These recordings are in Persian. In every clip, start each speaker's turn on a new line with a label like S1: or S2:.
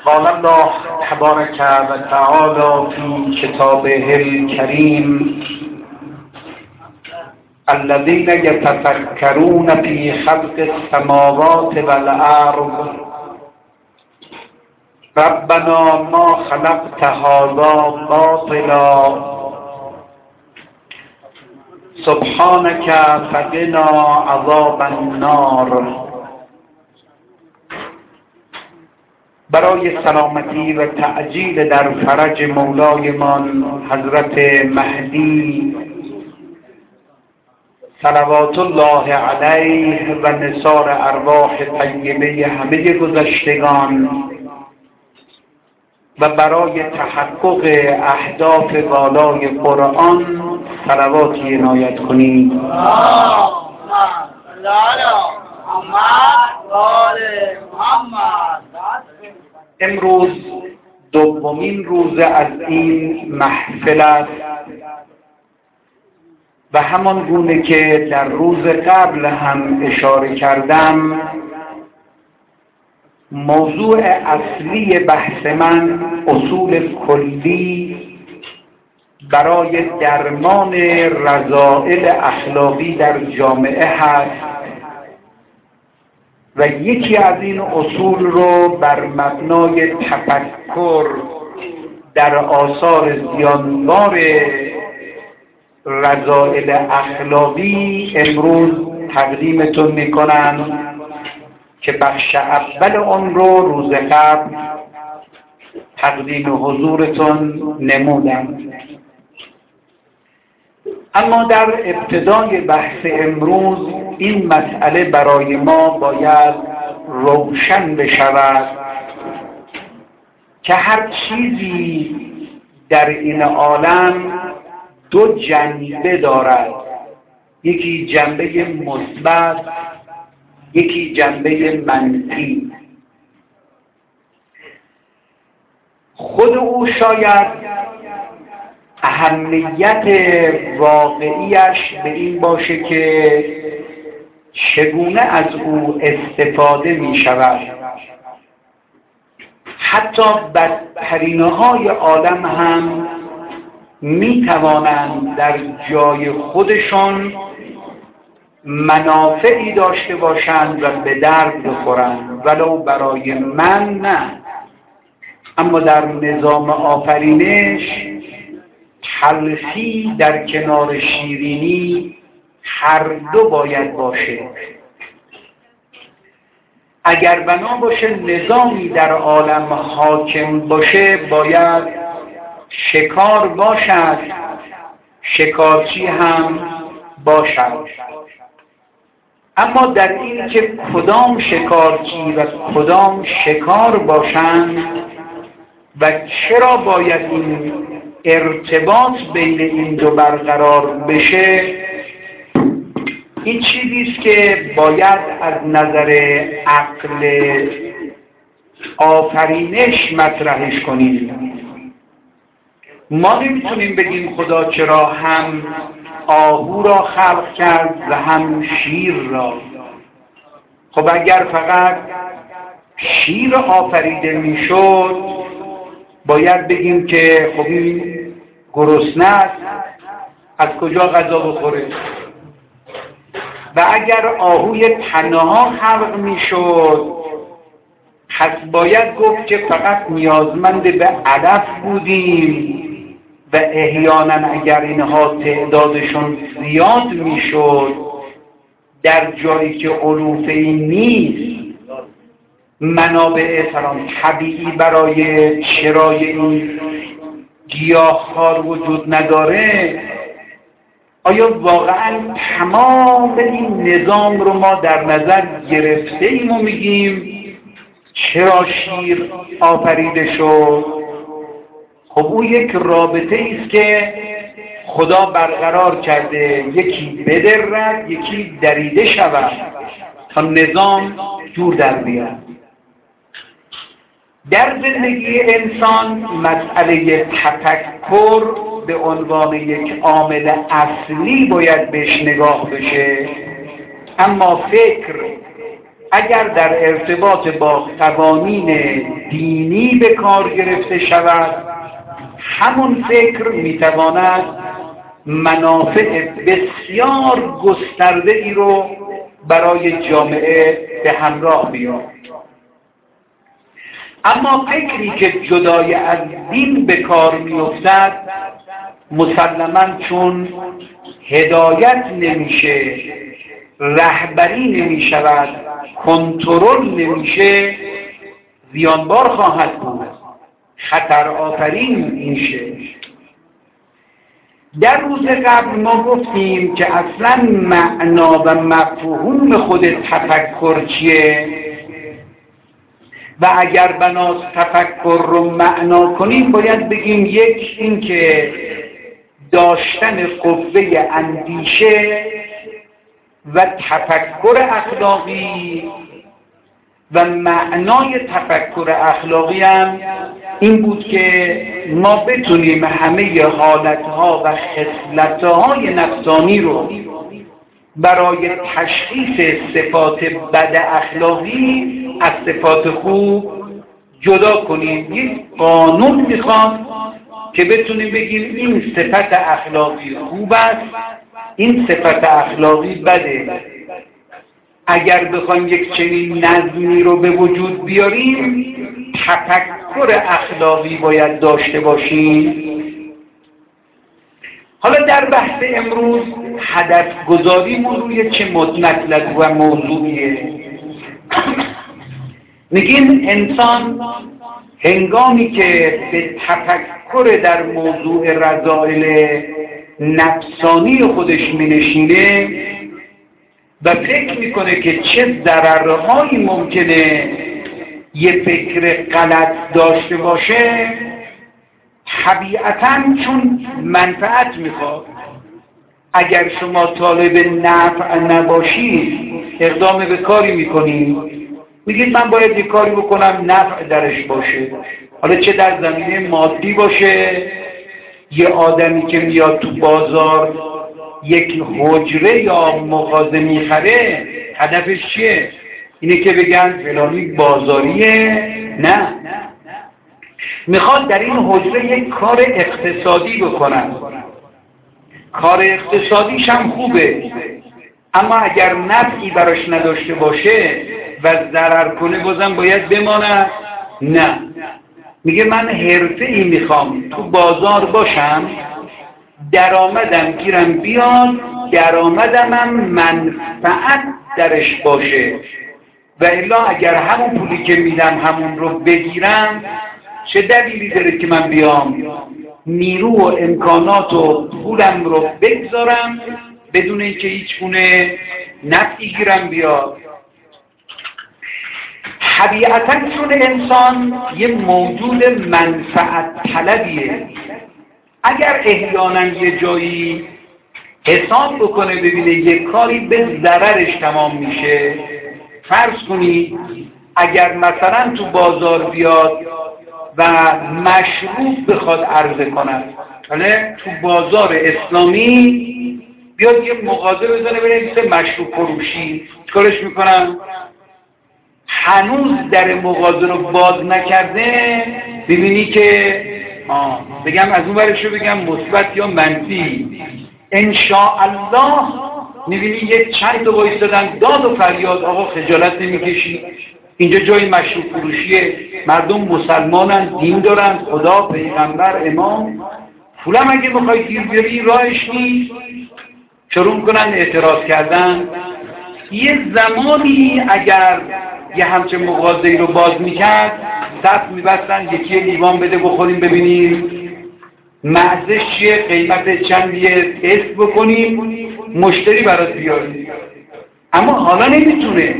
S1: قال الله تبارك و تعالى في كتابه الكريم الذين يتفكرون في خلق السماوات والأرض ربنا ما خلقت هذا باطلا سبحانك فقنا عذاب النار. برای سلامتی و تعجیل در فرج مولایمان حضرت مهدی صلوات الله علیه و نثار ارواح طیبه همه گذشتگان و برای تحقق اهداف والای قرآن صلواتی عنایت کنید. امروز دومین روز از این محفل است و همان گونه که در روز قبل هم اشاره کردم، موضوع اصلی بحث من اصول کلی برای درمان رذائل اخلاقی در جامعه هست و یکی از این اصول رو بر مبنای تفکر در آثار زیانبار رذائل اخلاقی امروز تقدیمتون میکنم که بخش اول اون رو روز قبل تقدیم حضورتون نمودم. اما در ابتدای بحث امروز این مسئله برای ما باید روشن بشود که هر چیزی در این عالم دو جنبه دارد، یکی جنبه مثبت، یکی جنبه منفی. خود او شاید اهمیت واقعیش به این باشه که چگونه از او استفاده می شود. حتی بدترینهای عالم هم می توانند در جای خودشون منافعی داشته باشند و به درد بخورند، ولو برای من نه. اما در نظام آفرینش تلخی در کنار شیرینی هر دو باید باشه. اگر بنا باشه نظامی در عالم حاکم باشه، باید شکار باشد، شکارچی هم باشد. اما در این که کدام شکارچی و کدام شکار باشند و چرا باید این ارتباط بین این دو برقرار بشه، این چیزی است که باید از نظر عقل آفرینش مطرحش کنیم. ما نمیتونیم بگیم خدا چرا هم آهو را خلق کرد و هم شیر را. خب اگر فقط شیر آفریده میشد، باید بگیم که خب این گرسنه است، از کجا غذا بخوره؟ و اگر آهوی تنها خلق میشد، پس باید گفت که فقط نیازمند به علف بودیم و احیانا اگر اینها تعدادشون زیاد میشد، در جایی که علوفه‌ای نیست، منابع طبیعی برای شرای این گیاهخوار وجود نداره، آیا واقعا تمام این نظام رو ما در نظر گرفته ایم و میگیم چرا شیر آفریده شد؟ خب او یک رابطه است که خدا برقرار کرده، یکی بدرد یکی دریده شود تا نظام جور در بیاد. در زندگی انسان مسئله تفکر به عنوان یک عامل اصلی باید بهش نگاه بشه، اما فکر اگر در ارتباط با قوانین دینی به کار گرفته شود، همون فکر میتواند منافع بسیار گسترده ای رو برای جامعه به همراه بیاورد. اما فکری که جدای از دین به کار میافتد، مسلماً چون هدایت نمیشه، رهبری نمیشود، کنترل نمیشه، زیانبار خواهد بود، خطر آفرین میشه. در روز قبل ما گفتیم که اصلا معنا و مفهوم خود تفکر چیه و اگر بناست تفکر رو معنا کنیم باید بگیم یک، این که داشتن قوه اندیشه و تفکر اخلاقی و معنای تفکر اخلاقی هم این بود که ما بتونیم همه حالتها و خصلتهای نفسانی رو برای تشخیص صفات بد اخلاقی از صفات خوب جدا کنیم. یک قانون میخواد که بتونیم بگیم این صفت اخلاقی خوب است، این صفت اخلاقی بده. اگر بخوایم یک چنین نظمی رو به وجود بیاریم، تفکر اخلاقی باید داشته باشیم. حالا در بحث امروز هدف گذاری روی چه مطلب و موضوعیه؟ میگیم انسان هنگامی که به تفکر در موضوع رذائل نفسانی خودش مینشینه و فکر میکنه که چه ضررهایی ممکنه یه فکر غلط داشته باشه، طبیعتاً چون منفعت میخواد. اگر شما طالب نفع نباشید اقدام به کاری میکنید، میگید من باید یه کاری بکنم نفع درش باشه، حالا چه در زمینه مادی باشه، یه آدمی که میاد تو بازار یک حجره یا مغازه میخره هدفش چیه؟ اینه که بگن فلانی بازاریه؟ نه، میخواد در این حجره یک کار اقتصادی بکنن. کار اقتصادیش هم خوبه، اما اگر نفعی براش نداشته باشه و ضرر کنه بازم باید بماند؟ نه، میگه من حرفه‌ای میخوام تو بازار باشم، درآمدم گیرم بیاد، درآمدم هم منفعت درش باشه، و الا اگر همون پولی که میدم همون رو بگیرم چه دلیلی داره که من بیام نیرو و امکانات و پولم رو بگذارم بدون اینکه هیچ گونه نفعی گیرم بیاد. طبیعتاً چون انسان یه موجود منفعت طلبیه، اگر احیانا یه جایی حساب بکنه ببینه یه کاری به ضررش تمام میشه، فرض کنی اگر مثلا تو بازار بیاد و مشروب بخواد عرضه کند، حالا تو بازار اسلامی بیاد یه مغازه بزنه بنویسه مشروب فروشی، چیکارش میکنن؟ هنوز در مغازه رو باز نکرده، ببینی که بگم از اون ورشو بگم مثبت یا منفی، انشاءالله میبینی یک چند تا وایستادن داد و فریاد، آقا خجالت نمیکشی؟ اینجا جای مشروب فروشیه، مردم مسلمانن، دین دارن، خدا، پیغمبر، امام، پولم اگه بخوای گیر بیاری راهش نیست. شروع میکنن اعتراض کردن. یه زمانی اگر یه همچه مغازه‌ای رو باز میکرد، صف میبستن یکی لیوان بده بخوریم ببینیم مزهش چیه، قیمت چندیه، تست بکنیم، مشتری برات بیاریم. اما حالا نمیتونه.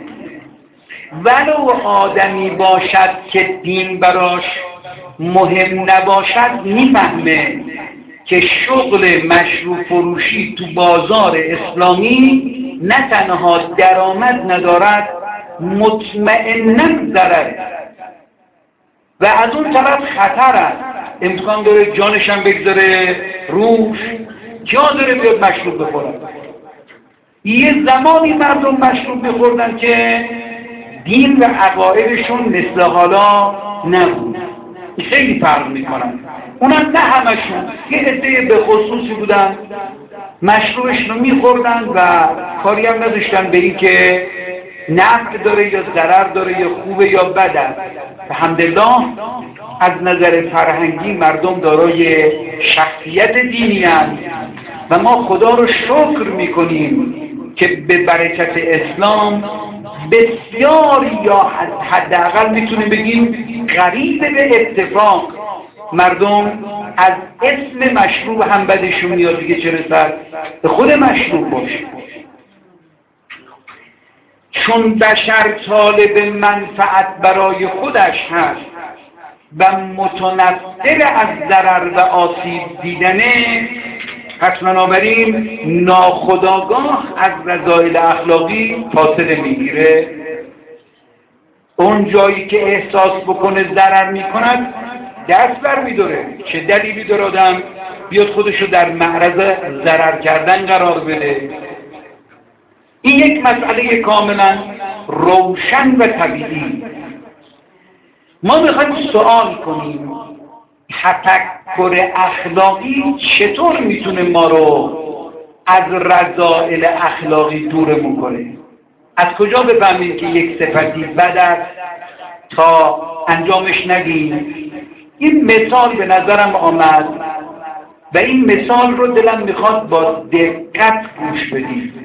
S1: ولو آدمی باشد که دین براش مهم نباشد، میفهمه که شغل مشروب فروشی تو بازار اسلامی نه تنها درآمد ندارد، مطمئناً ضرر و از اون طرف خطر است. امکان داره جانش هم بگذاره روش، جا داره بیاد مشروب بخوره. یه زمانی مردم مشروب میخوردن که دین و عقایدشون مثل حالا نبود. خیلی فرق میکنن. اونم نه همشون، یه عده به خصوصی بودن مشروبش رو میخوردن و کاری هم نداشتن به این که نفع داره یا ضرر داره یا خوبه یا بده. الحمدلله از نظر فرهنگی مردم دارای شخصیت دینی هستند و ما خدا رو شکر میکنیم که به برکت اسلام بسیاری یا حداقل میتونیم بگیم قریب به اتفاق مردم از اسم مشروب هم بدشون میاد دیگه، چه رسد به خود مشروب باشه. چون بشر طالب منفعت برای خودش هست و متنفر از ضرر و آسیب دیدنه، پس بنابراین ناخودآگاه از رذایل اخلاقی فاصله میگیره. اون جایی که احساس بکنه ضرر میکند دست بر میداره. چه دلیلی داره آدم بیاد خودشو در معرض ضرر کردن قرار بده؟ این یک مسئله کاملا روشن و طبیعی. ما میخوایم سوال کنیم تفکر اخلاقی چطور میتونه ما رو از رذائل اخلاقی دورمون کنه؟ از کجا بفهمیم که یک صفتی بد است تا انجامش ندیم؟ این مثال به نظرم آمد و این مثال رو دلم میخواد با دقت گوش بدید.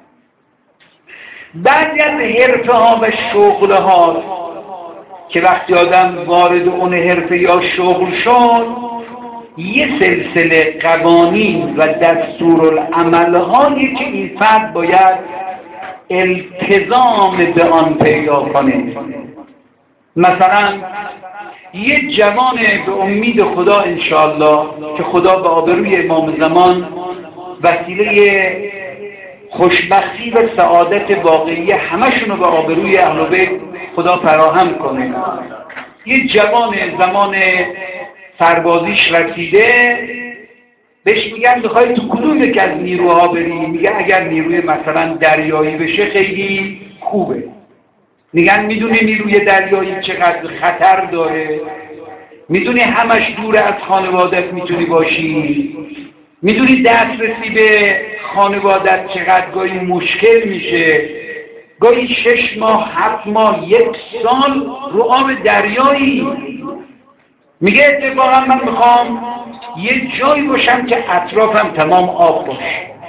S1: بعضی از حرفه ها و شغل ها که وقتی آدم وارد اون حرفه یا شغل شد، یه سلسله قوانین و دستورالعمل هایی که این فرد باید التزام به آن پیدا کنه. مثلا یه جوان به امید خدا انشاءالله که خدا به آبروی امام زمان وسیله خوشبختی و سعادت واقعی همشونو به آبروی اهل بیت خدا فراهم کنه. یه جوان زمان سربازیش رسیده، بهش میگن میخوای تو کدوم یک از نیروها بری؟ میگه اگر نیروی مثلا دریایی بشه خیلی خوبه. میگن میدونی نیروی دریایی چقدر خطر داره؟ میدونی همش دور از خانوادت میتونی باشی؟ میدونی دسترسی به خانوادت چقدر گاهی مشکل میشه؟ گاهی 6 ماه 7 ماه 1 سال رو آب دریایی. میگه اتفاقا من میخوام یه جایی باشم که اطرافم تمام آب باشه.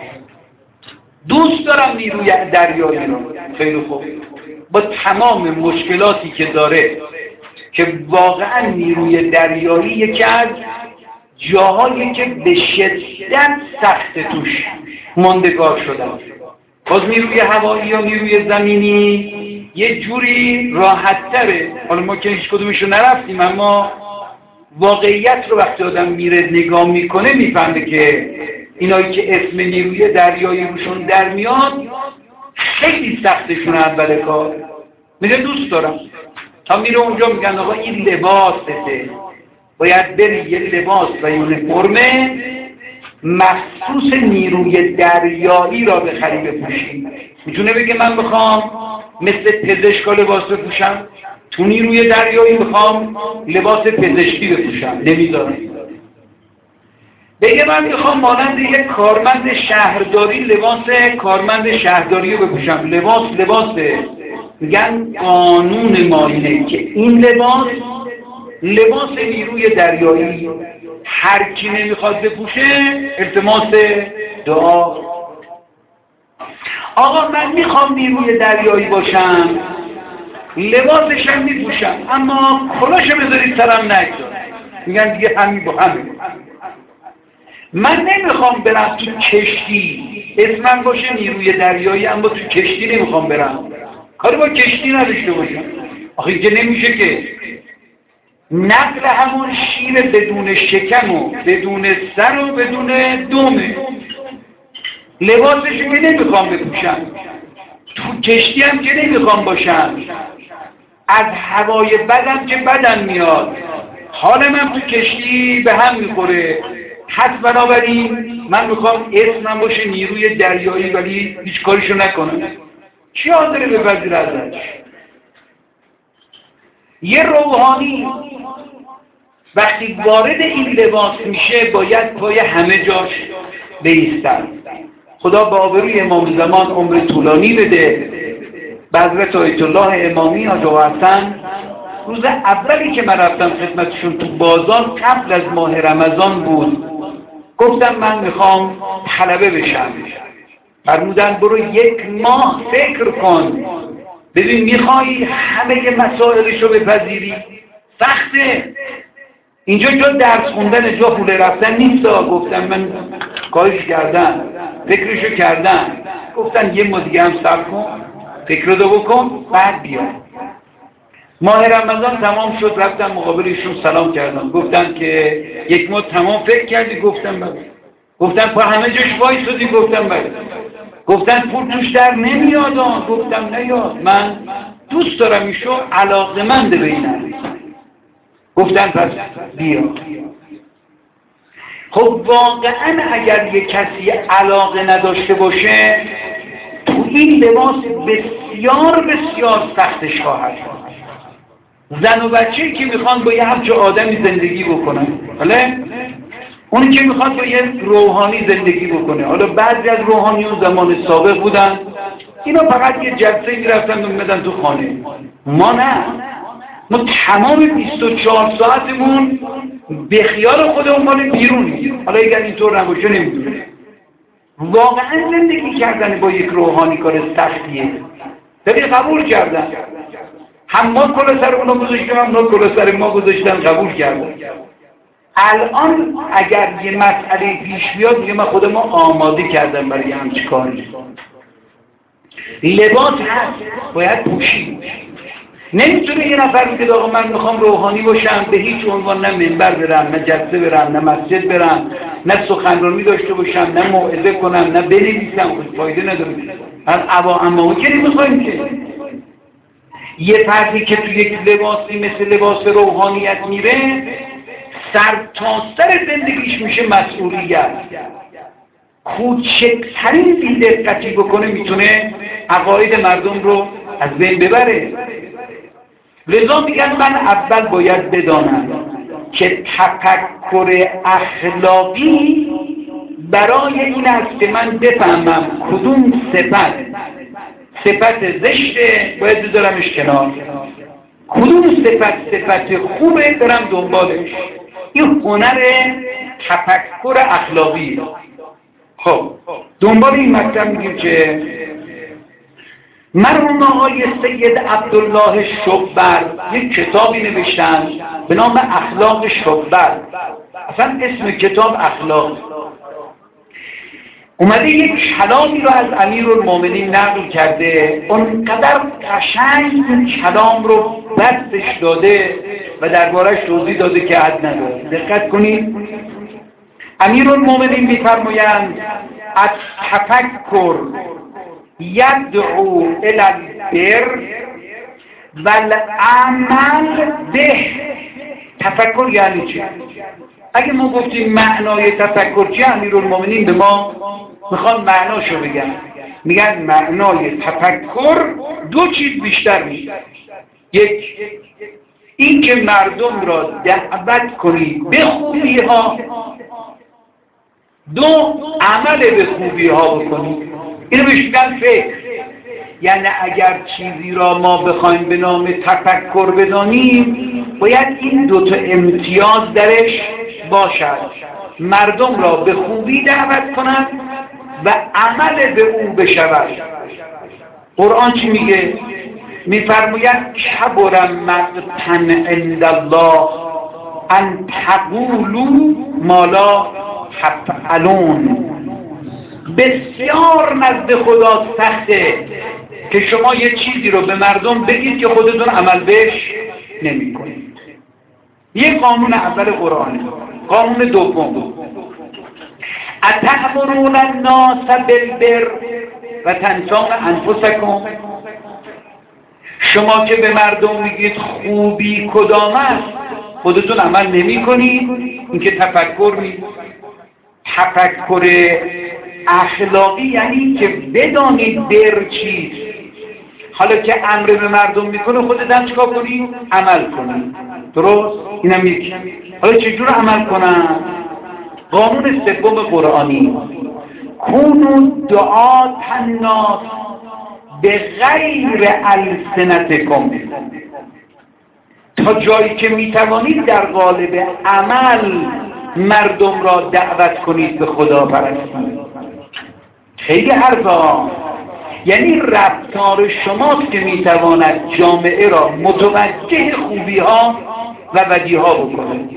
S1: دوست دارم نیروی دریایی رو. خیلی خوب، با تمام مشکلاتی که داره، که واقعا نیروی دریایی یکی از جاهایی که به شدت سخت توش ماندگار شدن. باز نیروی هوایی یا نیروی زمینی یه جوری راحت تره. حالا ما که هیچ کدومش رو نرفتیم، اما واقعیت رو وقتی آدم میره نگاه میکنه میفهمه که اینایی که اسم نیروی دریایی روشون در میاد خیلی سختشون اول کار. میگه دوست دارم. تا میره اونجا میگن آقا این لباسته، باید بری یه لباس و یونیفرم مخصوص نیروی دریایی را بخری بپوشی. میتونه بگه من میخوام مثل پزشکا لباس بپوشم، تو نیروی دریایی میخوام لباس پزشکی بپوشم، نمیذاره. بگه من میخوام مانند یک کارمند شهرداری لباس کارمند شهرداری رو بپوشم، لباسه. میگن قانون ما اینه که این لباس نیروی دریایی هر کی نمیخواد بپوشه التماس دعا. آقا من میخوام نیروی دریایی باشم، لباسشم میپوشم، اما کلاشو بذارید سرم نگذار. میگن دیگه همین با همین. من نمیخوام برم تو کشتی، اسمم باشه نیروی دریایی، اما تو کشتی نمیخوام برم، کاری با کشتی نداشته باشم. آخه اینجا نمیشه که. نقل همون شیر بدون شکم و بدون سر و بدون دومه. لباسشو که نمیخوام بپوشم، تو کشتی هم که نمیخوام باشم، از هوای بدم که بدم میاد، حال من تو کشتی به هم میخوره. پس بنابراین من میخوام اسمم باشه نیروی دریایی ولی هیچ کاریشو نکنم. چی حاضره بپذیره ازش؟ یه روحانی وقتی وارد این لباس میشه باید پای همه جاش بایستن. خدا به آبروی امام زمان عمر طولانی بده. به حضرت آیت الله امامی حسن روز اولی که من رفتم خدمتشون تو بازار قبل از ماه رمضان بود، گفتم من میخوام طلبه بشم. فرمودن برو 1 ماه فکر کن ببین میخوای همه مسائلشو بپذیری؟ سخته. اینجا جا درس خوندن جا پول رفتن نیست. گفتم من کارش کردم، فکرشو کردم. گفتن یه ماه دیگه هم صبر کن، فکرشو بکن بعد بیا. ماه رمضان تمام شد، رفتم مقابلشون سلام کردم. گفتن که 1 ماه تمام فکر کردی؟ گفتم بله. گفتن پا همه جاش وایسادی؟ گفتم بله. گفتن پول توش در نمیاد؟ گفتم نیاد، من دوست دارم ایشو علاقه‌مند به این عزیز. گفتن پس بیا. خب واقعا اگر یک کسی علاقه نداشته باشه تو این لباس بسیار بسیار سختش خواهد. زن و بچه‌ای که میخوان با یه همچه آدمی زندگی بکنن، بله؟ اونی که میخواد با یه روحانی زندگی بکنه. حالا بعضی از روحانیون زمان سابق بودن، اینا فقط یه جلسه میرفتن و میمدن تو خانه. ما نه، ما تمام 24 ساعتمون به خیال خودمون مال بیرونیم. حالا اگر اینطور نباشه نمیدونه. واقعا زندگی کردن با یک روحانی کار سختیه. ولی قبول کردن. هم ما کلا سر اونا گذاشتیم، هم اونا کلا سر ما گذاشتن، قبول کردن. الان اگر یه مسئله پیش بیاد میگه من خودم آماده کردم برای همچین کاری. لباس هست، باید پوشید. نمیتونه یه نفر میگه آقا من میخوام روحانی باشم، به هیچ عنوان نه منبر برم، نه جلسه برم، نه مسجد برم، نه سخنرانی داشته باشم، نه موعظه کنم، نه بنویسم. خود فایده نداره. از اما که نمیخوایم که یه فردی که تو یک لباسی مثل لباس روحانیت میره سر تا سر زندگیش میشه مسئولیت. کوچکترین بی‌دقتی بکنه میتونه عقاید مردم رو از بین ببره. لذا میگن من اول باید بدانم که تفکر اخلاقی برای این است که من بفهمم کدوم صفت زشته باید بذارمش کنار، کدوم صفت خوبه دارم دنبالش. این هنر تفکر اخلاقی. خب دنبال این مطلب میگیم که مرحوم آقای سید عبدالله شبر یک کتابی نوشتن به نام اخلاق شبر. اصلا اسم کتاب اخلاق. اومده یک کلامی رو از امیرالمومنین نقل کرده، اونقدر قشنگ این کلام رو بستش داده و دربارش توضیح داده که حد نداره. دقت کنید. امیرالمومنین می‌فرمایند التفکر یدعو الی البر والعمل به. تفکر یعنی چی؟ اگه ما گفتیم معنای تفکر چیه، امیرالمومنین به ما میخوان معناشو بگن. میگن معنای تفکر 2 چیز بیشتر نیست. یک، این که مردم را دعوت کنی به خوبی ها. 2، عمل به خوبی ها بکنی. اینو بهش میگن فکر. یعنی اگر چیزی را ما بخوایم به نام تفکر بدانیم باید این 2 تا امتیاز درش باشد. مردم را به خوبی دعوت کنند و عمل به او بشود. قرآن چی میگه؟ میفرماید کبر مقتا عند الله ان تقولوا ما لا تفعلون. بسیار نزد خدا سخته که شما یه چیزی رو به مردم بگید که خودتون عمل بهش نمی کنید. یه قانون اول قرآن. قانون دوم، اتأمرون الناس بالبر و تنسون انفسکم. شما که به مردم میگید خوبی کدام است خودتون عمل نمی کنید. این که تفکر نیست. تفکر اخلاقی یعنی که بدانید بر چیست. حالا که امر به مردم میکنه خودت هم چیکار کنی؟ عمل کنی. درست؟ اینم یکی. حالا چجور عمل کنم؟ قانون سوم قرآنی کونوا دعاة الناس بغیر السنتکم، تا جایی که میتوانید در قالب عمل مردم را دعوت کنید به خدا پرستی. خیلی حرفا، یعنی رفتار شماست که میتواند جامعه را متوجه خوبی ها و بدی ها بکنه.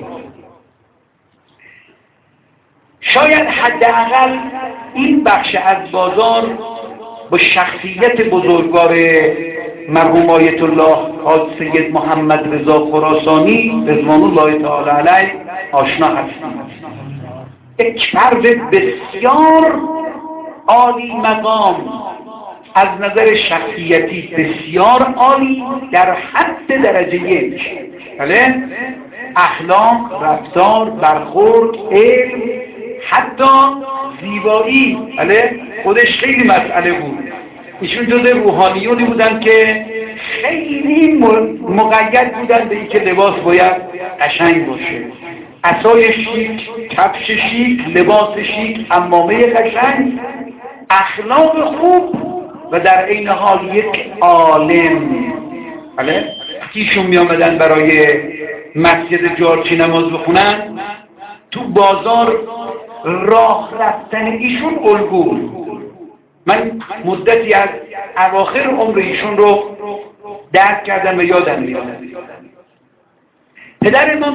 S1: شاید حداقل این بخش از بازار با شخصیت بزرگوار مرحوم آیت الله حاج سید محمد رضا خراسانی رضوان الله تعالی علیه آشنا هستیم. یک فرد بسیار عالی مقام، از نظر شخصیتی بسیار عالی، در حد درجه 1. بله؟ اخلاق، رفتار، برخورد، علم، حتی زیبایی، بله؟ خودش خیلی مسئله بود. ایشون جز روحانیونی بودن که خیلی مقید بودن به این که لباس باید قشنگ باشه. عصای شیک، کفش شیک، لباس شیک، عمامه قشنگ، اخلاق خوب و در عین حال یک عالم. بله؟ ایشون می آمدن برای مسجد جارچی نماز بخونن، تو بازار راه رفتن ایشون الگو. من مدتی از اواخر عمر ایشون رو درک کردم و یادم میاد. پدر ما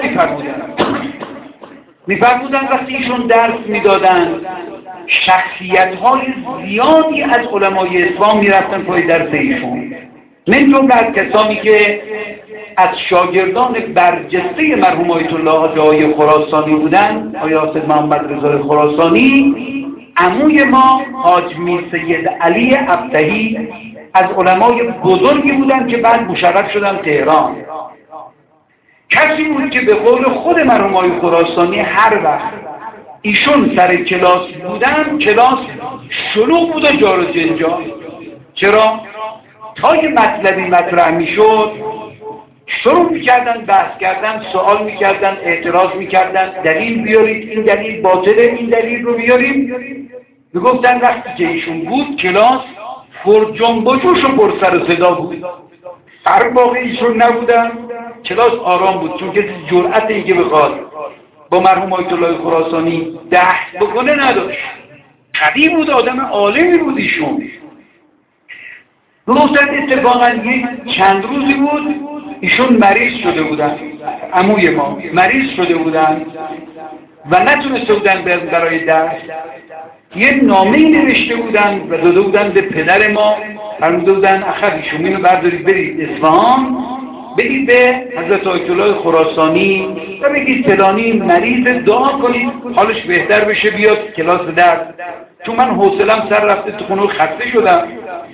S1: میفرمودن وقتی ایشون درس میدادن شخصیت‌های زیادی از علمای اسلام میرفتن پای درس ایشون، من جمله از کسانی که از شاگردان برجسته مرحوم آیت الله حاج خراسانی بودن، آقای سید محمد رضا خراسانی، عموی ما حاج میر سید علی ابطحی از علمای بزرگی بودن که بعد مشرف شدن تهران. کسی بود که به قول خود مرحوم آقای خراسانی هر وقت ایشون سر کلاس بودن کلاس شلوغ بود و جار و جنجال. چرا؟ تا یه مطلبی مطرح میشد شروع میکردن بحث کردن، سوال میکردن، اعتراض میکردن، دلیل بیارید، این دلیل باطله، این دلیل رو بیارید. میگفتن وقتی که ایشون بود کلاس پر جنب و جوش و پر سر و صدا بود. هر موقع ایشون نبودن کلاس آرام بود، چون کسی جرأت این که بخواد با مرحوم آیت الله خراسانی بحث بکنه نداشت. قوی بود، آدم عالمی بود ایشون. روزت اتفاقا یک چند روزی بود ایشون مریض شده بودن، عموی ما مریض شده بودن و نتونسته بودن برای درس. یه نامه‌ای نوشته بودن و داده بودن به پدر ما، فرموده بودن اخر ایشون اینو بردارید برید اصفهان، بگید به حضرت آیت الله خراسانی و بگید فلانی مریض، دعا کنید حالش بهتر بشه بیاد کلاس درس، چون من حوصله‌ام سر رفته تو خونه خسته شدم.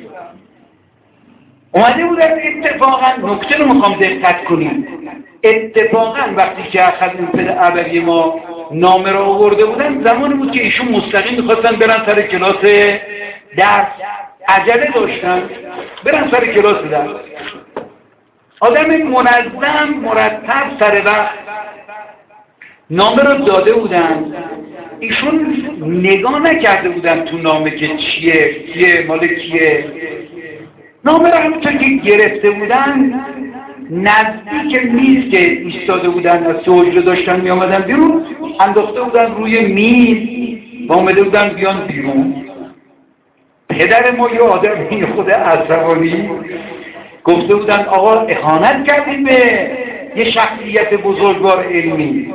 S1: اومده بودن. اتفاقا نکته رو میخوام دقت کنیم، اتفاقا وقتی که اخذ این پدر ابوی ما نامه رو آورده بودن زمانی بود که ایشون مستقیم میخواستن برن سر کلاس درس، عجله داشتن برن سر کلاس درس. آدم منظم مرتب سر وقت نامه رو داده بودن، ایشون نگاه نکرده بودن تو نامه که چیه، کیه، مال کیه. نامه رو همونطور که گرفته بودن نزدیک میز که ایستاده بودن از حجره داشتن می آمدن بیرون، انداخته بودن روی میز و آمده بودن بیان بیرون. پدر ما یه آدمی خود عصبانی گفته بودن آقا اهانت کردید به یه شخصیت بزرگوار علمی.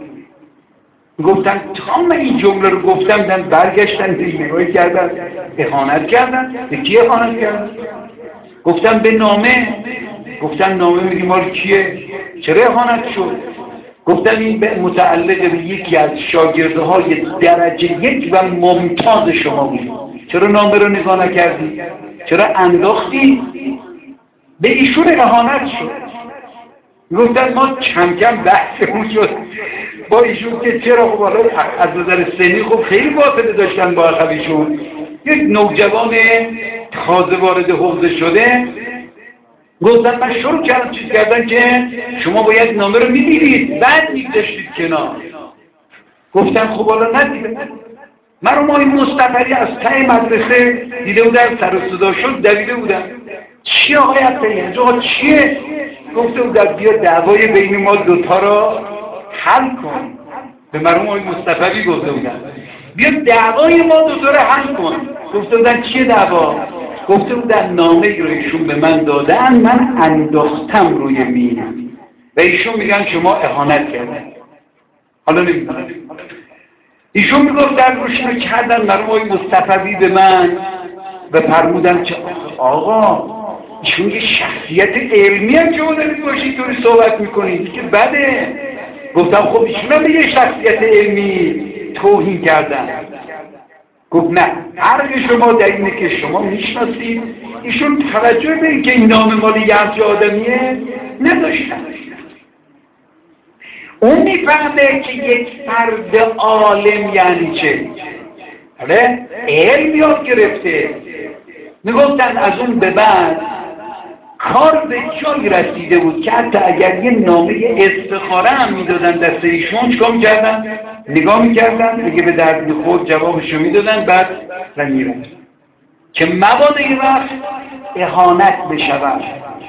S1: گفتن تا من این جمله رو گفتم برگشتن نگاهی کردن اهانت کردن. به کی اهانت کردن؟ گفتن به نامه. گفتن نامه میگی مال کیه؟ چرا اهانت شد؟ گفتن این متعلق به یکی از شاگردهای درجه 1 و ممتاز شما بود. چرا نامه رو نگاه نکردی؟ چرا انداختی؟ به ایشون اهانت شد. گفتن ما کم کم بحثمون شد با ایشون که چرا خب حالا از نظر سنی خب خیلی فاصله داشتن با عقبیشون، یک نوجوان تازه وارد حوزه شده. گفتن من شروع کردم چیز کردن که شما باید نامه رو میدیدید بعد میگذاشتید کنار. گفتم خب حالا ندیدم. من رو مای مصطفی از ته مدرسه دیده بودم، سر و صدا شد دویده بودم. چی آقای عبدالله؟ آقا چیه؟ گفته بودم بیا دعوای بین ما دوتا را حل کن. به مرحوم آقای مصطفی گفته بودم بیا دعوای ما دوتا را حل کن. گفته بودن چیه دعوا؟ گفته بودن نامه ای رو ایشون به من دادن، من انداختم روی میز و ایشون میگن شما اهانت کردن. حالا نمیدونم ایشون میگفتن روش رو کردن مرحوم آقای مصطفی به من و فرمودن که آقا ایشون یه شخصیت علمی هم که دارید باشید طوری صحبت میکنید که بده. گفتم خب ایشون هم به یه شخصیت علمی توهین کردن. گفت نه، حرف شما در اینه که شما میشناسید، ایشون توجه به این که این نام مالی یه همچه آدمیه نداشتن. اون میفهمه که یک فرد عالم یعنی چه؟ آره علم یاد گرفته. میگفتن از اون به بعد کار به جایی رسیده بود که حتی اگر یه نامه استخاره هم میدادن دست ایشون چکار میکردن؟ نگاه میکردن دیگه به درد میخورد جوابشو میدادن بعد میرن که مبادا این وقت اهانت بشود.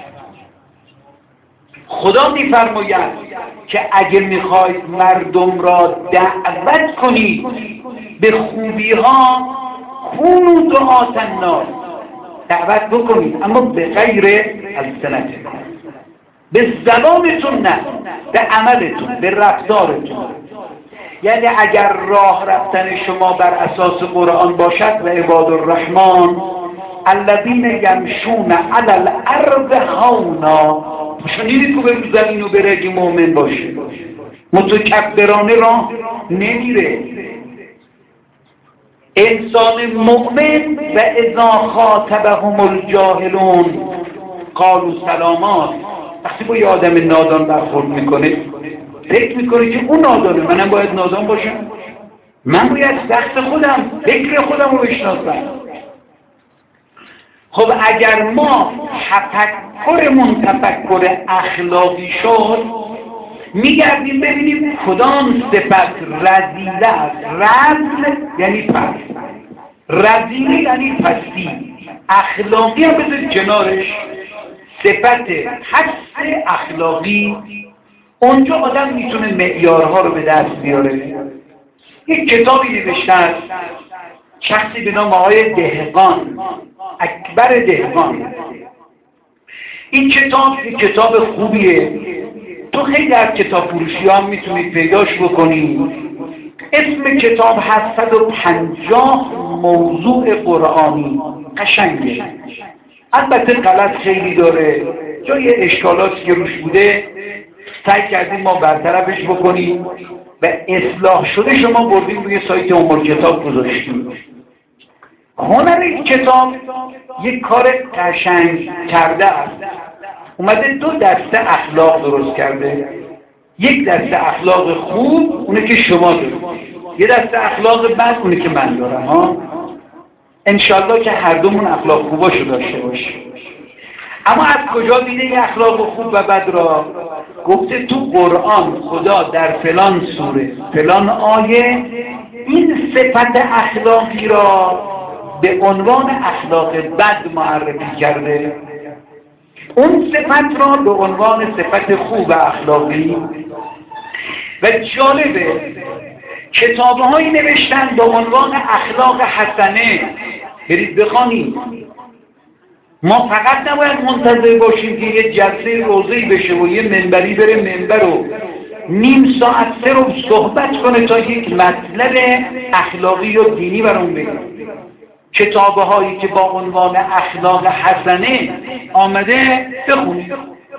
S1: خدا میفرماید که اگه میخواید مردم را دعوت کنید به خوبی ها کونوا دعاة الناس، دعوت بکنید اما به غیر السنتکم، به زبانتون نه، به عملتون، به رفتارتون. یعنی اگر راه رفتن شما بر اساس قرآن باشد و عباد الرحمن الذین یمشون علی الارض هونا، شنیدید که به زمین و بره که مؤمن باشه متکبرانه راه نمیره. انسان مؤمن و اذا خاطبهم الجاهلون قالوا سلامات، وقتی با یه آدم نادان برخورد میکنه فکر میکنه که اون نادانه، منم باید نادان باشم، من باید سخت خودم فکر خودم رو بشناسم. خب اگر ما تفکرمون تفکر اخلاقی شد میگردیم ببینیم کدام صفت رذیله است. رذل یعنی پس، رذیله یعنی پستی، اخلاقی هم بذارید کنارش صفت حس اخلاقی. اونجا آدم میتونه معیارها رو به دست بیاره. یک کتابی نوشته است شخصی به نام آقای دهقان، اکبر دهقان. این کتاب یک کتاب خوبیه، تو خیلی از کتاب فروشی ها میتونید پیداش بکنید. اسم کتاب 750 موضوع قرآنی، قشنگه. البته غلط خیلی داره، جای اشکالاتی که روش بوده سعی کردیم ما برطرفش بکنیم و اصلاح شده شما بردیم روی سایت امور کتاب گذاشتیم. هنر این کتاب یک کار قشنگ کرده است. اومده دو دسته اخلاق درست کرده. یک دسته اخلاق خوب، اونه که شما دارید، یه دسته اخلاق بد، اونه که من دارم ها. انشالله که هر دومون اخلاق خوباشو داشته باشیم. اما از کجا دیده این اخلاق خوب و بد را؟ گفته تو قرآن خدا در فلان سوره فلان آیه این صفت اخلاقی را به عنوان اخلاق بد معرفی کرده، اون صفت را به عنوان صفت خوب و اخلاقی. و جالبه کتاب‌هایی نوشتن به عنوان اخلاق حسنه، برید بخوانید. ما فقط نباید منتظر باشیم که یه جلسه روزه‌ای بشه و یه منبری بره منبر و نیم ساعت سه رو صحبت کنه تا یک مطلب اخلاقی و دینی برام بگه. کتاب‌هایی که با عنوان اخلاق حسنه آمده بخونید.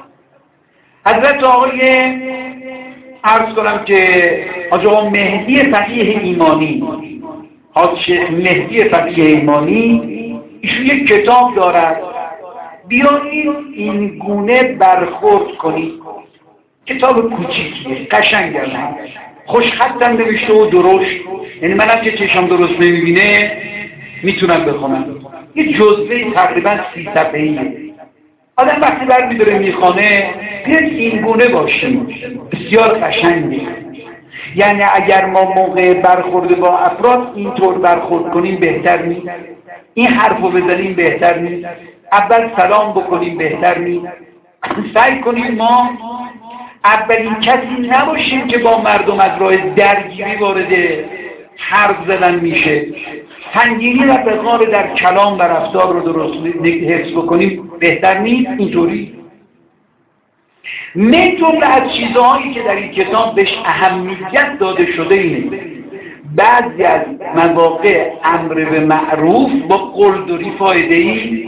S1: حضرت آقای عرض کنم که حاج آقا مهدی فقیه ایمانی، حاج مهدی فقیه ایمانی، ایشون یک کتاب دارد، بیایید این گونه برخورد کنید. کتاب کوچیکیه، قشنگ هم خوش خطم نوشته و درشت، یعنی منم که چشم درست نمیبینه میتونم بخونم. یه جزوه تقریبا 30 صفحه‌ایه. آدم وقتی برمی‌داره میخونه بیاید این گونه باشیم، بسیار قشنگه. یعنی اگر ما موقع برخورد با افراد اینطور برخورد کنیم بهتر نیست؟ این حرفو بزنیم بهتر نیست؟ اول سلام بکنیم بهتر نیست؟ سعی کنیم ما اولین کسی نباشیم که با مردم از راه درگیری وارد حرف زدن میشه. سنگینی و بغار در کلام و رفتار رو درست حفظ بکنیم بهتر نیست؟ اینطوری من جمله از چیزهایی که در این کتاب بهش اهمیت داده شده اینه بعضی از مواقع امر به معروف با قلدری فایده‌ای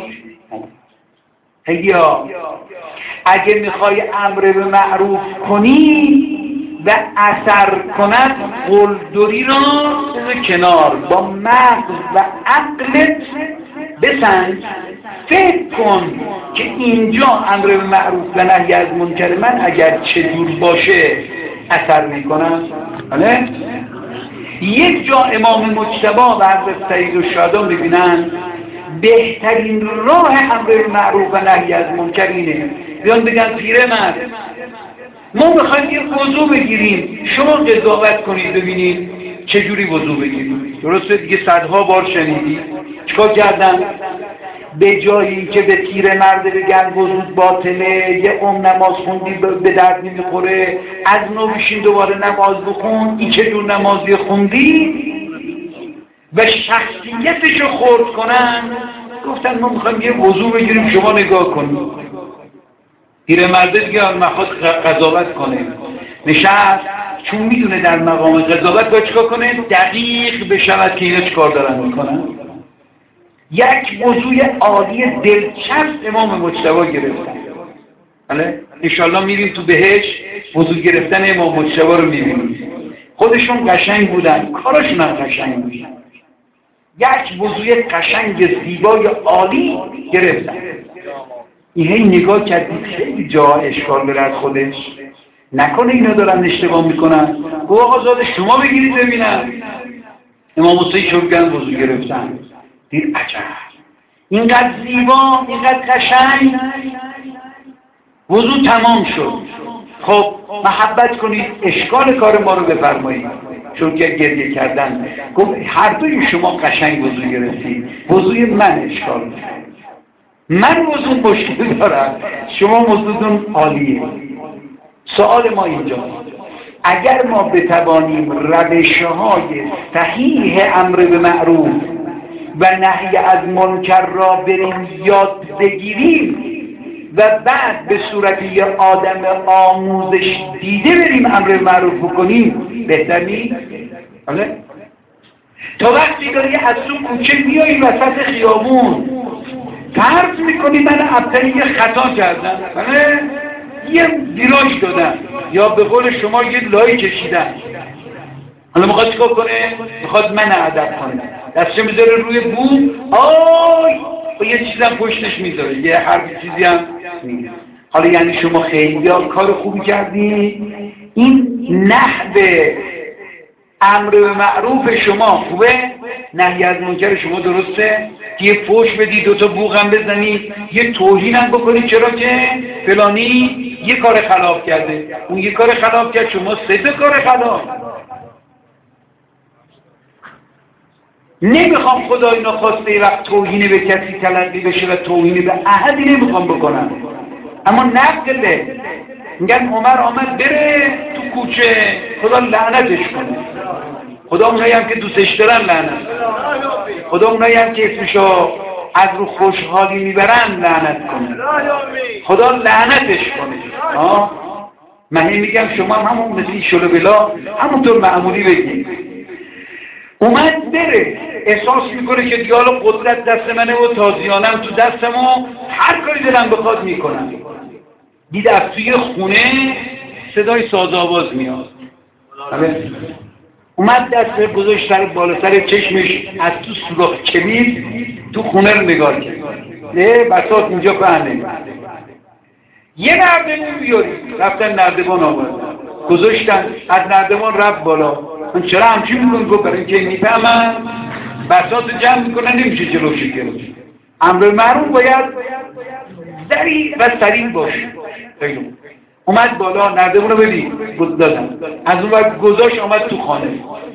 S1: یا اگه میخوای امر به معروف کنی و اثر کند قلدری را کنار با مغز و عقلت بسنج. فکر کن که اینجا امر به معروف و نهی از منکر من اگر چجور باشه اثر میکنم. بله؟ یک جا امام مجتبی و حضرت سید الشهدا میبینن بهترین راه امر به معروف و نهی از منکر اینه بیان بگن پیرمرد ما میخوایم یه وضو بگیریم، شما قضاوت کنید ببینید چجوری وضو بگیریم. درسته دیگه صدها بار شنیدی چیکار کردن؟ به جایی که به پیرمرد بگن وضو باطله، یه نماز خوندی به درد نمیخوره، از نو بشین دوباره نماز بخون، این چه جور نمازی خوندی و شخصیتشو خرد کنن. گفتن ما میخوایم یه وضو بگیریم شما نگاه کنید. پیرمرد دیگه میخواد قضاوت کنه، نشست چون میدونه در مقام قضاوت باید چیکار کنه؟ دقیق بشود که اینا چیکار دارن میکنن. یک وضوی عالی دلچسب امام مجتبی گرفتن. بله انشالله میریم تو بهشت وضو گرفتن امام مجتبی رو میبینیم. خودشون قشنگ بودن، کارشون هم قشنگ بودن. یک وضوی قشنگ زیبای عالی گرفتن. این هی نگاه کردید خیلی جا اشکال داره از خودش، نکنه اینا دارن اشتباه میکنن. گو آقا زاده شما بگیرید ببینم. امام حسین شوگن وضو گرفتن. دید عجب اینقدر زیبا اینقدر قشنگ وضو تمام شد. خب محبت کنید اشکال کار ما رو بفرمایید. چون که گریه کردن گفت هر دوی شما قشنگ وضو گرفتید، وضوی من اشکال داره، من وضو مشکل دارم، شما وضوتون عالیه. سوال ما اینجا اگر ما بتوانیم روش‌های صحیح امر به معروف و نهی از منکر را بریم یاد بگیریم و بعد به صورت یه آدم آموزش دیده بریم امر به معروف بکنیم بهتر نیست؟ بله؟ تا وقتی داری از تو کوچه بیایی وسط خیابون فرض میکنی من ابتدی یه خطا کردم، بله؟ یه ویراژ دادم یا به قول شما یه لای کشیدم، حالا میخواد چیکار کنه؟ میخواد من ادب کنه، دستش میذاره روی بوم، آی و یه چیزم پشتش میذاره، یه حرف چیزی هم میگه. حالا یعنی شما خیلی کار خوبی کردی؟ این نحوه امر به معروف شما خوبه؟ نهی از منکر شما درسته؟ یه فوش بدی دوتا بوغم بزنی یه توهین هم بکنی چرا که فلانی یه کار خلاف کرده، اون یه کار خلاف کرد شما سه کار خلاف. نمیخوام خدای ناخواسته وقت توهین به کسی تلقی بشه و توهین به احدی نمیخوام بکنم، اما نقله میگن عمر آمد بره تو کوچه خدا لعنتش کنه. خدا اونایی هم که دوستش دارن لعنت، خدا اونایی هم که اسمشو از رو خوشحالی میبرن لعنت کنه، خدا لعنتش کنه. من میگم شما همون مثل شلو بلا همونطور معمولی بگید. اومد بره احساس میکنه که دیال قدرت دست منه و تازیانم تو دستم و هر کاری دلم بخواد میکنم. دید از توی خونه صدای ساز آواز میاد، اومد دست گذاشت سر بالا سر چشمش از تو سوراخ کلید تو خونه رو نگاه کرد. بساط اینجا فهمه یه نردبون بیاری. رفتن نردبان آوردن گذاشتن، از نردبان رفت بالا. من چرا همچین میکنی؟ گفت برای اینکه میفهمن بساط جمع میکنن نمیشه جلوش گرفت. امر معروف باید ذریع و سریع باشه. اومد بالا، نردبون رو ببین دادن، از اون وقت گذاشت آمد تو خانه.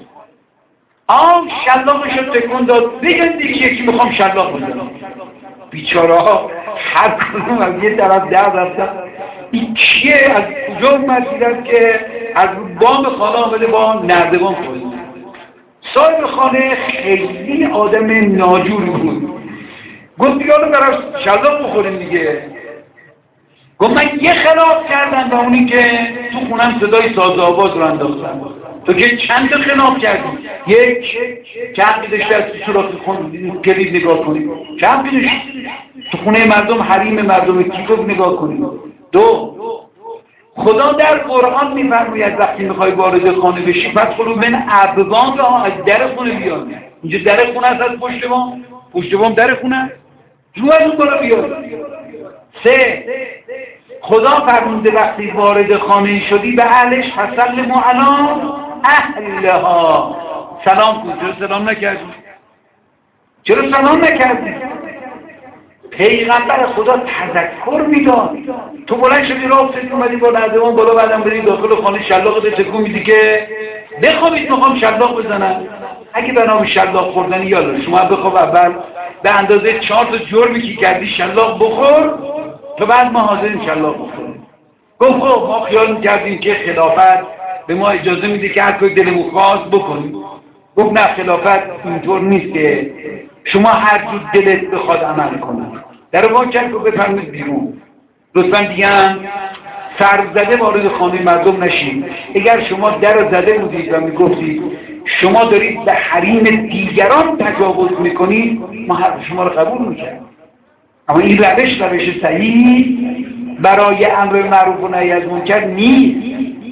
S1: شلاقش رو تکون داد، بگن دیگه یکی میخوام شلاق بزنم. بیچاره ها هر کدوم از یه طرف در رفتن. این کیه؟ از کجا اومد؟ دیدن که از بام خانه آمده با نردبان خورد. صاحب خانه خیلی آدم ناجوری بود. گفت دیگه حالا برای شلاق بخوریم دیگه. گفت من یه خلاف کردم و اونی که تو خونم صدای ساز آواز رو انداختم. تو که چند تا خلاف کردی؟ یک که حقی داشته از سوراخ کلید نگاه کنی. چه حقی داشته؟ تو خونه مردم حریم مردم کی گفت نگاه کنی؟ دو، خدا در قرآن میفرماید وقتی میخوای وارد خانه بشی فدخلوا من ابوابها، از در خونه بیاد. اینجا در خونه است، از پشت بام در خونه جو از اون بالا بیاد. سه، خدا فرموده وقتی وارد خانه شدی به اهلش فسلموا علی اهلها، سلام کن. چرا سلام نکردی؟ چرا سلام نکردی؟ پیغمبر خدا تذکر میداد. تو بلند شدی راه افتادی اومدی با نردبان بالا، بعدم بری داخل خانه شلاق رو تکون میدی که بخوابید میخوام شلاق بزنم. اگه به نام شلاق خوردن یالا شما بخواب اول به اندازه 4 تا جرمی که کردی شلاق بخور تا بعد ما حاضریم شلاق بخوریم. گفت خب ما خیال میکردیم که خلافت به ما اجازه میده که هر کاری دلمون خواست بکنیم. گفت نه، خلافت اینطور نیست که شما هر جور دلت بخواد عمل کنید. در واقع کرد که بفرمید بیرون، لطفا دیگه هم سر زده وارد خانه مردم نشید. اگر شما در زده بودید و میگفتید شما دارید به حریم دیگران تجاوز میکنید، ما حرف شما رو قبول میکنیم. اما این روش صحیح برای امر معروف و نهی از منکر نیست.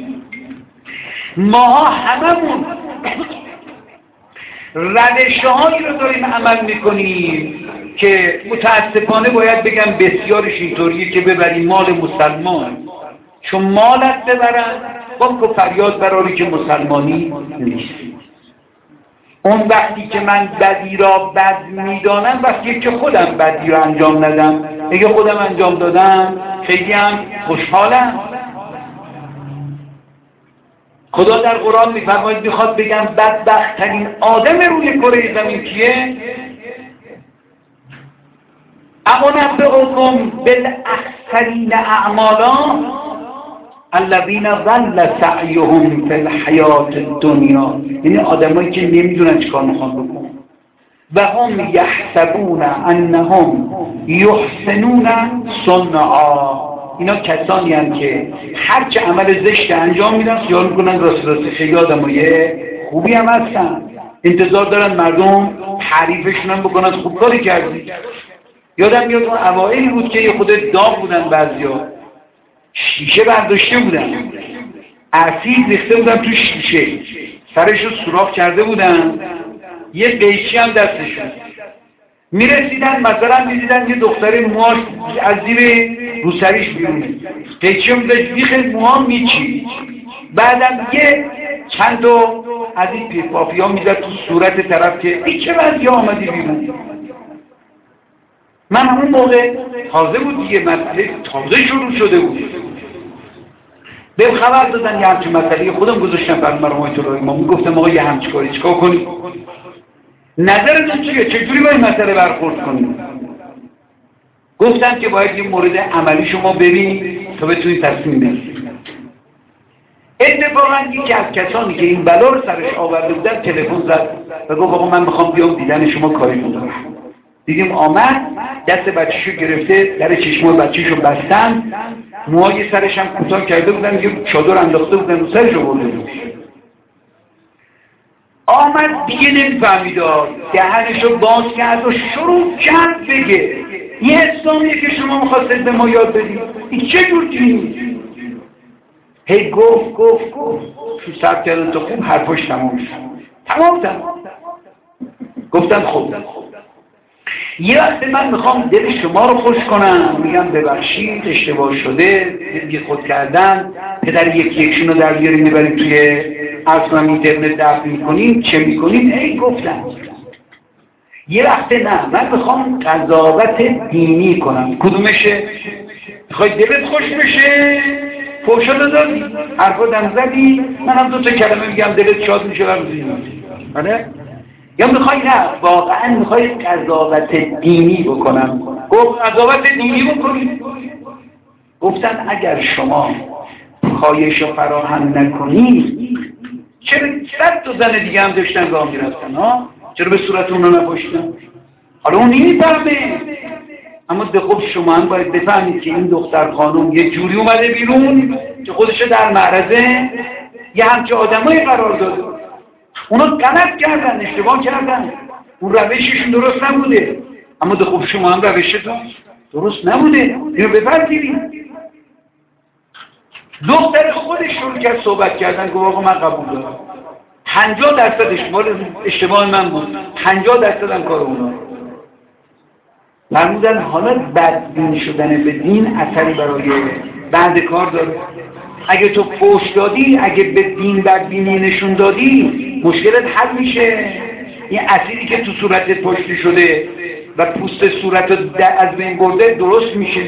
S1: ما هممون روش‌هایی رو داریم عمل میکنیم که متاسفانه باید بگم بسیارش اینطوریه که ببریم مال مسلمان، چون مالت ببرن با فریاد براری که مسلمانی نیست. اون وقتی که من بدی را بد میدانم وقتی که خودم بدی را انجام ندم. اگه خودم انجام دادم خیلی هم خوشحالم. خدا در قرآن میفرماید میخواد بگم بدبخت ترین آدم روی کره زمین کیه؟ اما نبئکم بالاخسرین اعمالا الذین ضل سعیهم فی الحیات الدنیا، یعنی آدمایی که نمیدونن چیکار میخوان بکنن و هم یحسبون انهم یحسنون صنعا. اینا کسانی هستند که هرچه عمل زشت انجام میدن خیال میکنن راست خیلی آدمای خوبی هم هستن، انتظار دارن مردم تعریفشون هم بکنن خوب کاری کردی. یادم میاد اون اوایلی بود که یه خود داغ بودن، بعضیا شیشه برداشته بودن، اسید ریخته بودن تو شیشه، سرشو سوراخ کرده بودن، یه قیچی هم دستشون. میرسیدن مثلا میدیدن یه دختره موهاش از زیر روسریش بیرونه، قیچی هم داشت بیخه موها میچی، بعدم یه چند تا از این پیپافی ها میزد تو صورت طرف که ای چه وضعی آمدی بیرون. من همون موقع تازه بود دیگه، مسئله تازه شروع شده بود، بهم خبر دادن یه همچین مسئله، خودم گذاشتم بر مرحوم طلایی ما، میگفتم آقا یه همچین کاری چیکار کنی؟ نظرتون چیه؟ چجوری با این مسئله برخورد کنیم؟ گفتن که باید یه مورد عملی شما ببینید تا بتونید تصمیم بگیرید. اتفاقا یکی از کسانی که این بلا رو سرش آورده بودن تلفن زد و گفت آقا من میخوام بیام دیدن شما کاری دارم. دیدیم آمد، دست بچه‌شو گرفته، در چشم بچه‌شو بستن، موهای سرش هم کوتاه کرده بودن، یه چادر انداخته بودن رو سرش آورده بود. آمد دیگه نمی‌فهمید، دهنشو باز کرد و شروع کرد بگه این اسلامیه که شما می‌خواستید به ما یاد بدید، این چه جور دینی؟ هی گفت تو سر کردن تو خوب حرفاش تمام شد. گفتم خب یه وقت من میخوام دل شما رو خوش کنم، میگم ببخشید اشتباه شده، بی خود کردن، پدر یکشون رو در بیاریم میبریم توی اصلا اینترنت دفع میکنیم، چه میکنیم؟ ای گفتم. یه وقت نه، من میخوام قضاوت دینی کنم. کدومشه؟ میخوای دلت خوش بشه؟ فوشا دادی؟ حرفا دم زدی؟ من هم 2 تا کلمه میگم دلت شاد میشه و روزی آره؟ یا میخوای نه، واقعا میخوای قضاوت دینی بکنم. گفت قضاوت دینی بکنید. گفتن اگر شما خواهش رو فراهم نکنید، چرا 100 تا زن دیگه هم داشتن راه میرفتن ها؟ چرا به صورت اون رو نپشتن؟ حالا اون نمیفهمه، اما به خود شما هم باید بفهمید که این دختر خانم یه جوری اومده بیرون که خودشو در معرضه یه همچه آدمایی قرار داده. اونا غلط کردن، اشتباه کردن، اون روششون درست نبوده، اما به خود شما هم روشتون درست نبوده. اینو بپذیرید. دختر خودش شروع کرد صحبت کردن، گفت آقا من قبول دارم. 50% اشتباه من بود، 50% هم کار اونا. فرمودن حالا بدبین شدن به دین اثری برای بعد کار داره. اگه تو فوش دادی، اگه به دین بدبینی نشون دادی، مشکلت حل میشه. این اسیری که تو صورتت پشتی شده و پوست صورتت از بین برده درست میشه.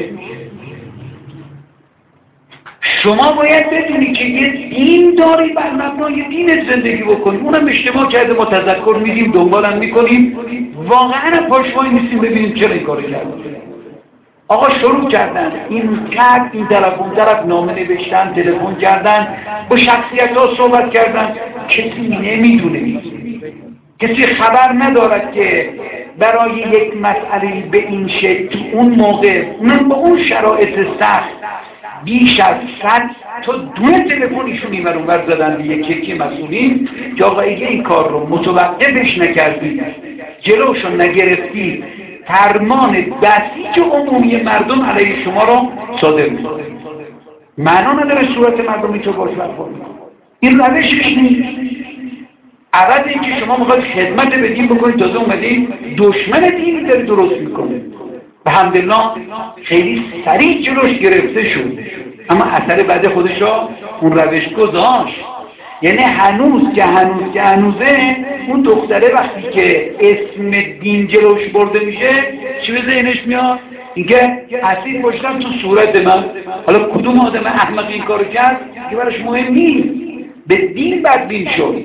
S1: شما باید بدونی که یه دین داری، بر مبنای دینت زندگی بکنی. اونم اشتباه کرده ما تذکر میدیم، دنبالم میکنیم، واقعا پاشمایی نیستیم ببینیم چرا این کارو کردن. آقا شروع کردن این طرف اون طرف نامه نوشتن، تلفن کردن، با شخصیت ها صحبت کردن. کسی نمیدونه، کسی خبر ندارد که برای یک مسئله به این شکل تو اون موقع، اونم با اون شرایط سخت، بیش از 100 تا دونه تلفنشون این ور زدن به یکی مسئولین که آقا این کار رو متوقفش نکردید، جلوشو نگرفتید، فرمان بسیج عمومی مردم علیه شما رو صادر می‌کنه. معنا نداره صورت مردمی تو باش برخورد. این روشش نیست. عوض اینکه شما میخواید خدمت به دین بکنید، تازه اومدید دشمن دین داره درست میکنه. به حمدالله خیلی سریع جلوش گرفته شد، اما اثر بعد خودش را اون روش گذاشت. یعنی هنوزه اون دختره وقتی که اسم دین جلوش برده میشه چی به ذهنش میاد؟ اینکه اسیر پشتم تو صورت من. حالا کدوم آدم احمق این کارو کرد که براش مهم نیست، به دین بدبین شد.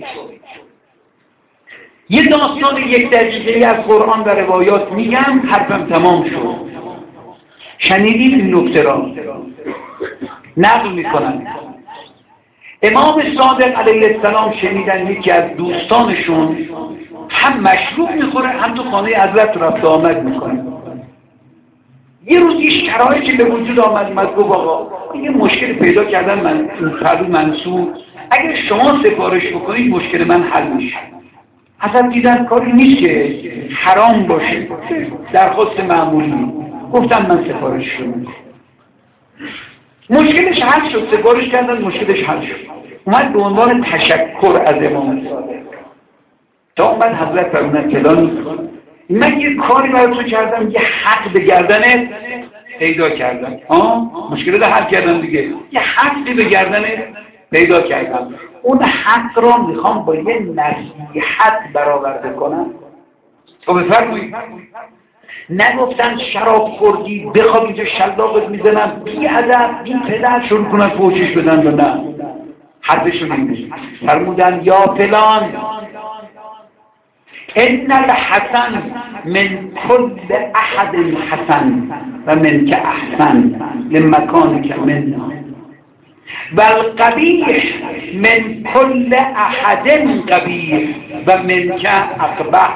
S1: یه داستان 1 دقیقه از قرآن و روایات میگم، حرفم تمام شد. شنیدید این نکته را؟ نقل میکنن امام صادق علیه السلام شنیدن یکی از دوستانشون هم مشروب میخوره هم تو خانه حضرت رفت آمد میکنه. یه روز یه شرایطی به وجود آمد، گفت آقا یه مشکل پیدا کردن، من پرو منصور، اگر شما سفارش بکنید مشکل من حل میشه. حضرت دیدن کاری نیست که حرام باشه، درخواست معمولی. گفتم من سفارش کنم. مشکلش حل شد، سفارش کردن، مشکلش حل شد. اومد به عنوان تشکر از امام صادق. تا اومد حضرت فرمودن فلانی، من یه کاری برای تو کردم، یه حق به گردنت پیدا کردم. مشکل رو حل کردم دیگه. یه حقی به گردنت پیدا کردم، اون حق را میخوام با یه نصیحت برآورده کنم. تو بفرمایید. نگفتن شراب خوردی بخواب اینجا شلاقت میزنم، بی ادب بی پدر شروع کنن فوشش بدن، و نه، حرفشون این فرمودن یا فلان ان الحسن من كل احد حسن و من که احسن لمکانک منا و القبیح من كل احد قبیح و من که اقبح.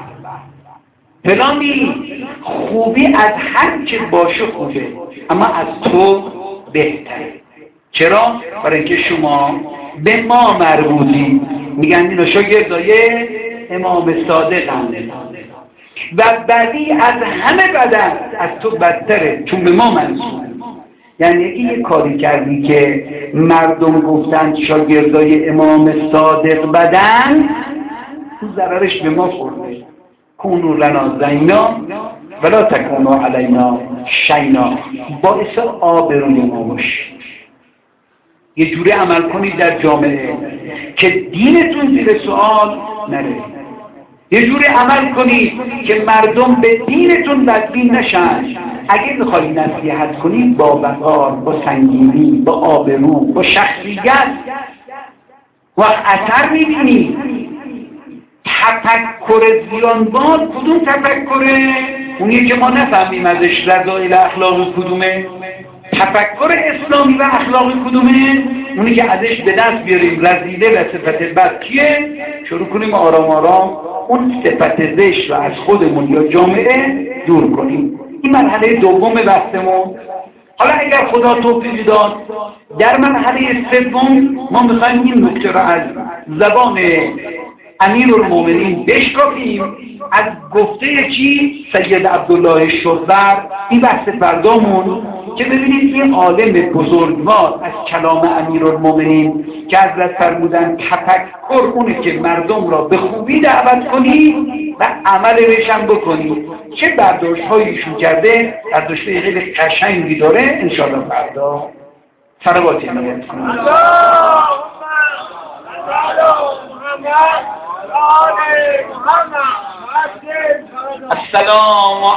S1: فلانی خوبی از هر چه باشه خوبه، اما از تو بهتره. چرا؟ برای اینکه شما به ما مربوطی. میگن اینا شاگردای امام صادق هم و بدی از همه بدن از تو بدتره چون به ما منصوب. یعنی یه کاری کردی که مردم گفتن شاگردای امام صادق بدن، تو ضررش به ما خورده. کونو لنا زینا ولا تکونو علینا شینا. باعث آبروی ما باشید، یه جوری عمل کنید در جامعه که دینتون زیر سوال نره، یه جوری عمل کنید که مردم به دینتون بدبین نشن. اگه بخوای نصیحت کنید با وقار، با سنگینی، با آبرو، با شخصیت، وقت اثر میبینی. تفکر زیانبار کدوم تفکره؟ اونی که ما نفهمیم ازش رذایل اخلاقی کدومه؟ تفکر اسلامی و اخلاقی کدومه؟ اونی که ازش به دست بیاریم رذیله و صفت بد کیه؟ شروع کنیم آرام آرام اون صفت زشت رو از خودمون یا جامعه دور کنیم. این مرحله دوم بحثمون. حالا اگر خدا توفیق داد در مرحله سوم ما میخوایم این نکته رو از زبان امیرالمومنین بشکافیم، از گفته چی؟ سید عبدالله شرور. این بحث فردامون که ببینید این عالم بزرگوار از کلام امیرالمومنین که حضرت فرمودن تفکر اونه که مردم را به خوبی دعوت کنی و عمل بهشم بکنی. چه برداشت‌هایی ایشون کرده، برداشت‌های خیلی قشنگی داره. انشاءالله فردا صلواتی نیت کنیم. السلام